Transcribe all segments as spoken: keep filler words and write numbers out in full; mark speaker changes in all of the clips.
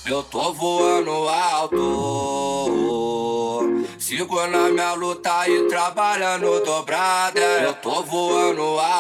Speaker 1: Eu tô voando alto, sigo na minha luta e trabalhando dobrada. Eu tô voando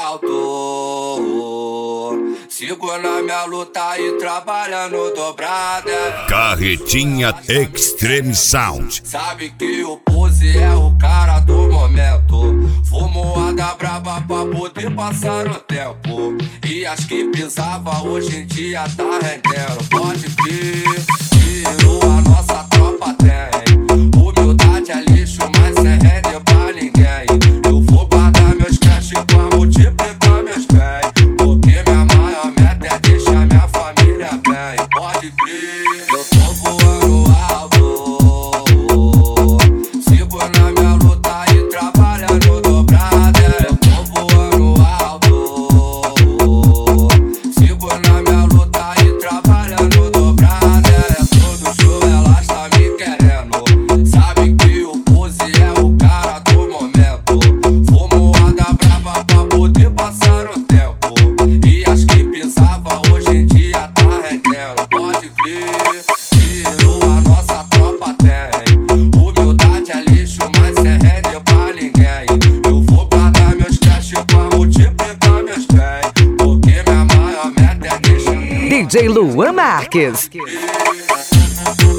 Speaker 1: alto, sigo na minha luta e trabalhando dobrada.
Speaker 2: Carretinha Extreme Sound.
Speaker 1: Sabe que o Pose é o cara do momento. Fumoada braba pra poder passar o tempo. E as que pisava hoje em dia tá rendendo. Pode vir, virou a nossa tropa tem. Humildade é lixo, mas sem rende pra ninguém. Eu vou guardar meus cash pra multiplicar meus bens. Porque minha maior meta é deixar minha família bem. Pode vir, eu tô voando alto, sigo na minha luta e trabalhando dobrada. Eu tô voando alto, sigo na minha luta e trabalhando dobrada. É todo show, ela está me querendo. Sabe que o Pose é o cara do momento. Fumoada brava pra poder passar o tempo. E as que pisava hoje em dia tá rendendo. Pode crer, virou a nossa tropa tem. Humildade é lixo, mas sem rende pra ninguém. Eu vou guardar meus cash pra multiplicar meus bens. Porque minha maior meta é deixar
Speaker 3: D J Luan Marques.